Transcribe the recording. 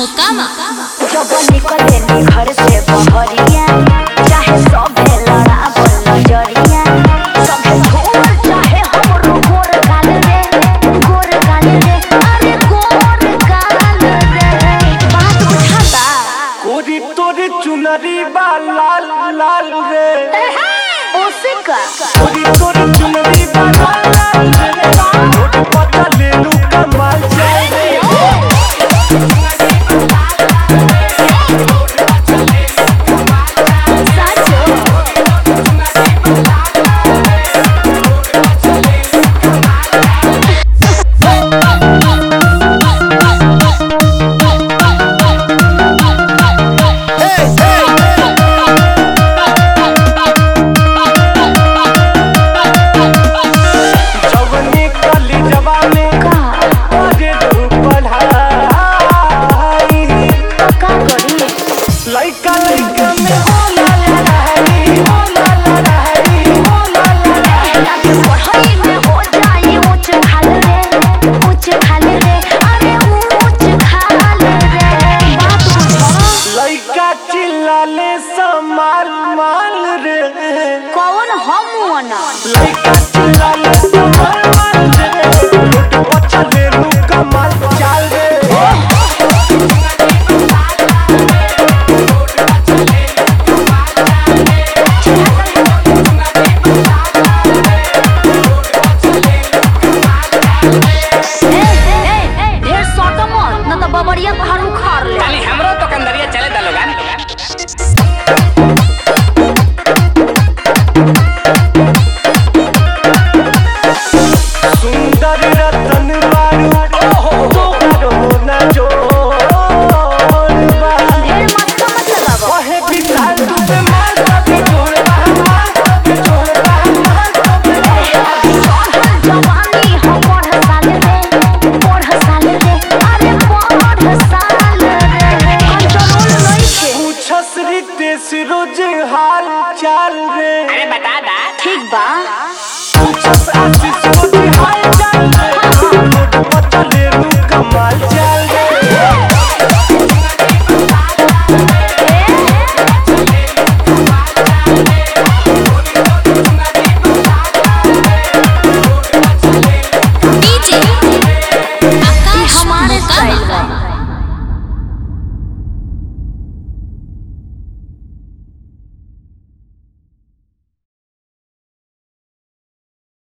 मोकामा। जब निकले नी घर से बहरिया चाहे सब लड़ावल नजरिया सब घोर चाहे हमरो गोर गाल रे अरे गोर गाल रे बात बुझाता कोरी तोरे चुनरी बा लाल लाल रे ओसे का कोरी तोरे चुनरी बा लाल लाल रे छोटे पता ले लू कमाल जाए रे लइका लइका में होला लड़ाई ताकि पढ़ाई में हो जाए ऊंच खाल रे अरे ऊंच खाल रे बात बुझो लइका चिल्लाले समाल माल रे कौन हम ना लइका चिल्लाले समाल माल रे छोटे बच्चा ले लू कमाल चाल रे ढेर सटम न त बबरिया फारू